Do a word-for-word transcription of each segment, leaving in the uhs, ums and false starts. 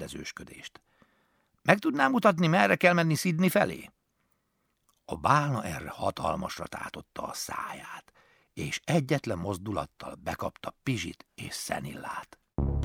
kérdezősködést. Meg tudnám mutatni, merre kell menni Sydney felé? A bálna erre hatalmasra tátotta a száját, és egyetlen mozdulattal bekapta Pizsit és Szenillát.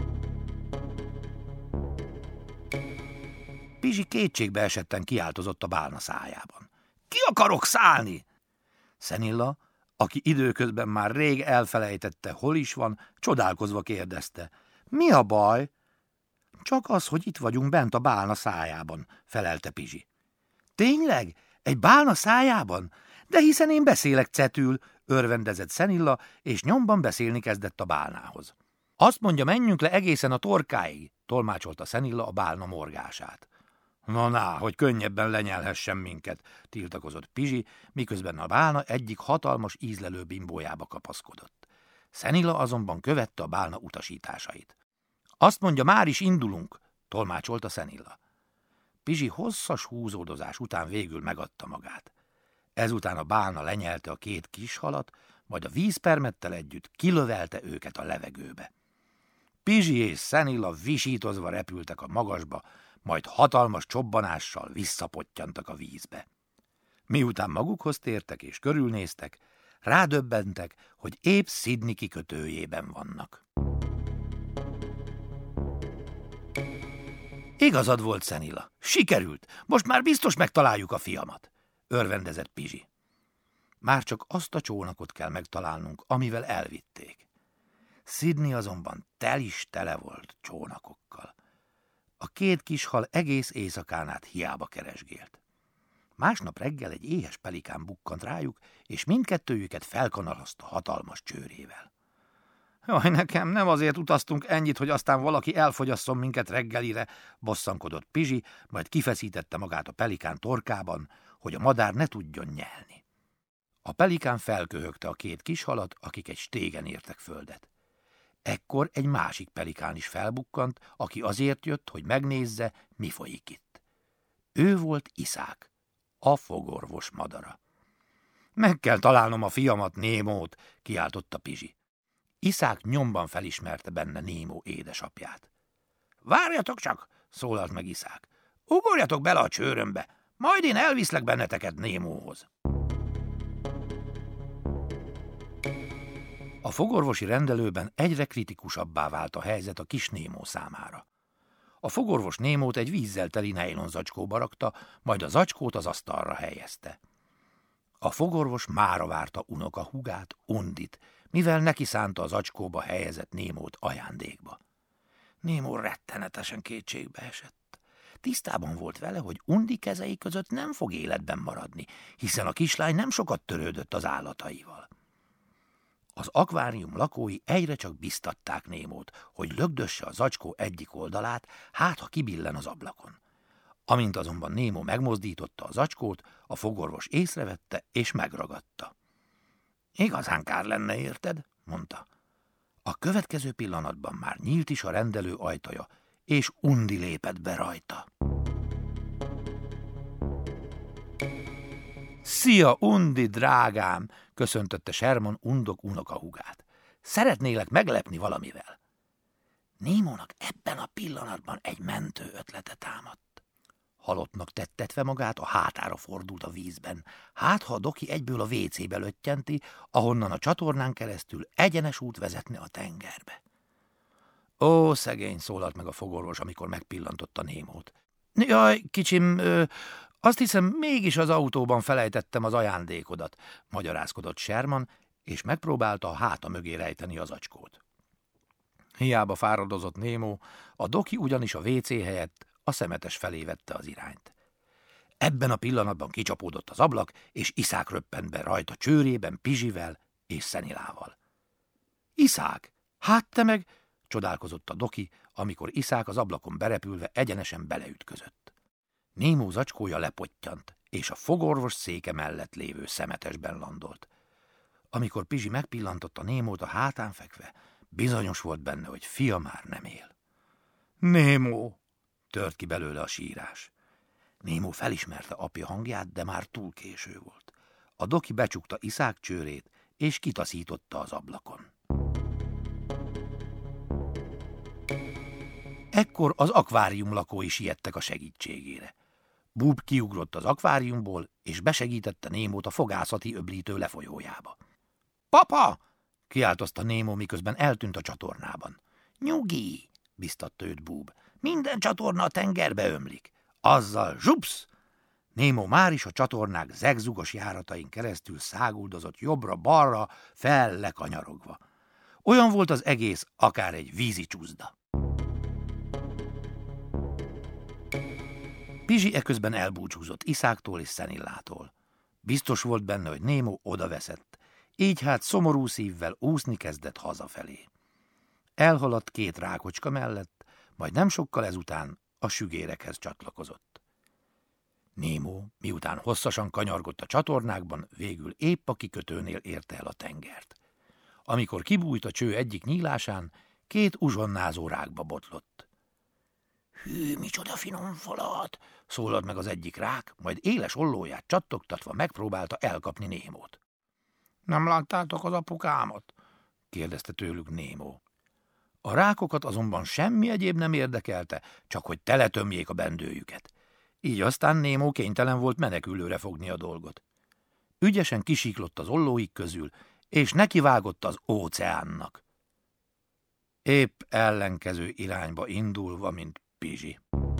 Pizsi kétségbe esetten kiáltozott a bálna szájában. Ki akarok szállni? Szenilla, aki időközben már rég elfelejtette, hol is van, csodálkozva kérdezte. Mi a baj? Csak az, hogy itt vagyunk bent a bálna szájában, felelte Pizsi. Tényleg? Egy bálna szájában? De hiszen én beszélek cetül, örvendezett Szenilla, és nyomban beszélni kezdett a bálnához. Azt mondja, menjünk le egészen a torkáig, tolmácsolta Szenilla a bálna morgását. Na, na, hogy könnyebben lenyelhessen minket, tiltakozott Pizsi, miközben a bálna egyik hatalmas ízlelő bimbójába kapaszkodott. Szenilla azonban követte a bálna utasításait. Azt mondja, már is indulunk, tolmácsolta Szenilla. Pizsi hosszas húzódozás után végül megadta magát. Ezután a bálna lenyelte a két kis halat, majd a vízpermettel együtt kilövelte őket a levegőbe. Pizsi és Szenilla visítozva repültek a magasba, majd hatalmas csobbanással visszapottyantak a vízbe. Miután magukhoz tértek és körülnéztek, rádöbbentek, hogy épp Sydney kikötőjében vannak. Igazad volt, Szenilla. Sikerült. Most már biztos megtaláljuk a fiamat, örvendezett Pizsi. Már csak azt a csónakot kell megtalálnunk, amivel elvitték. Sydney azonban tel is tele volt csónakokkal. A két kis hal egész éjszakán át hiába keresgélt. Másnap reggel egy éhes pelikán bukkant rájuk, és mindkettőjüket felkanalazta hatalmas csőrével. Jaj, nekem nem azért utaztunk ennyit, hogy aztán valaki elfogyasszon minket reggelire, bosszankodott Pizsi, majd kifeszítette magát a pelikán torkában, hogy a madár ne tudjon nyelni. A pelikán felköhögte a két kishalat, akik egy stégen értek földet. Ekkor egy másik pelikán is felbukkant, aki azért jött, hogy megnézze, mi folyik itt. Ő volt Iszák, a fogorvos madara. Meg kell találnom a fiamat, Némót, kiáltotta Pizsi. Iszák nyomban felismerte benne Némó édesapját. Várjatok csak, szólalt meg Iszák. Ugorjatok bele a csőrömbe, majd én elviszlek benneteket Némóhoz. A fogorvosi rendelőben egyre kritikusabbá vált a helyzet a kis Némó számára. A fogorvos Némót egy vízzel teli nejlon zacskóba rakta, majd a zacskót az asztalra helyezte. A fogorvos mára várta unoka húgát, Undit, mivel neki szánta a zacskóba helyezett Némót ajándékba. Némó rettenetesen kétségbe esett. Tisztában volt vele, hogy Undi kezei között nem fog életben maradni, hiszen a kislány nem sokat törődött az állataival. Az akvárium lakói egyre csak biztatták Némót, hogy lögdösse a zacskó egyik oldalát, hát ha kibillen az ablakon. Amint azonban Némó megmozdította a zacskót, a fogorvos észrevette és megragadta. Igazán kár lenne, érted? Mondta. A következő pillanatban már nyílt is a rendelő ajtaja, és Undi lépett be rajta. Szia, Undi, drágám! Köszöntötte Sherman Undok unokahúgát. Szeretnélek meglepni valamivel. Némónak ebben a pillanatban egy mentő ötlete támadt. Halottnak tettetve magát, a hátára fordult a vízben. Hát, ha a doki egyből a vécébe löttyenti, ahonnan a csatornán keresztül egyenes út vezetne a tengerbe. Ó, szegény, szólalt meg a fogorvos, amikor megpillantotta Némót. Jaj, kicsim, ö, azt hiszem, mégis az autóban felejtettem az ajándékodat, magyarázkodott Sherman, és megpróbálta a háta mögé rejteni az zacskót. Hiába fáradozott Némó, a doki ugyanis a vécé helyett a szemetes felé vette az irányt. Ebben a pillanatban kicsapódott az ablak, és Iszák röppent be rajta csőrében, Pizsivel és Szenilával. Iszák, hát te meg, csodálkozott a doki, amikor Iszák az ablakon berepülve egyenesen beleütközött. Némó zacskója lepottyant, és a fogorvos széke mellett lévő szemetesben landolt. Amikor Pizsi megpillantotta Némót a hátán fekve, bizonyos volt benne, hogy fia már nem él. Némó! Tört ki belőle a sírás. Némó felismerte apja hangját, de már túl késő volt. A doki becsukta Iszák csőrét, és kitaszította az ablakon. Ekkor az akvárium lakói siettek a segítségére. Búb kiugrott az akváriumból, és besegítette Némót a fogászati öblítő lefolyójába. Papa! Kiáltozta Némó, miközben eltűnt a csatornában. Nyugi! Biztatta őt Búb. Minden csatorna a tengerbe ömlik. Azzal zsupsz! Némó már is a csatornák zegzugos járatain keresztül száguldozott jobbra-balra, fel lekanyarogva. Olyan volt az egész, akár egy vízi csúszda. Pizsi eközben elbúcsúzott Iszáktól és Szenillától. Biztos volt benne, hogy Némó odaveszett, így hát szomorú szívvel úszni kezdett hazafelé. Elhaladt két rákocska mellett, majd nem sokkal ezután a sügérekhez csatlakozott. Némó, miután hosszasan kanyargott a csatornákban, végül épp a kikötőnél érte el a tengert. Amikor kibújt a cső egyik nyílásán, két uzsonnázó rákba botlott. Hű, micsoda finom falat! Szólalt meg az egyik rák, majd éles ollóját csattogtatva megpróbálta elkapni Némót. Nem láttátok az apukámat? Kérdezte tőlük Némó. A rákokat azonban semmi egyéb nem érdekelte, csak hogy teletömjék a bendőjüket. Így aztán Némó kénytelen volt menekülőre fogni a dolgot. Ügyesen kisíklott az ollóik közül, és nekivágott az óceánnak. Épp ellenkező irányba indulva, mint Pizsi.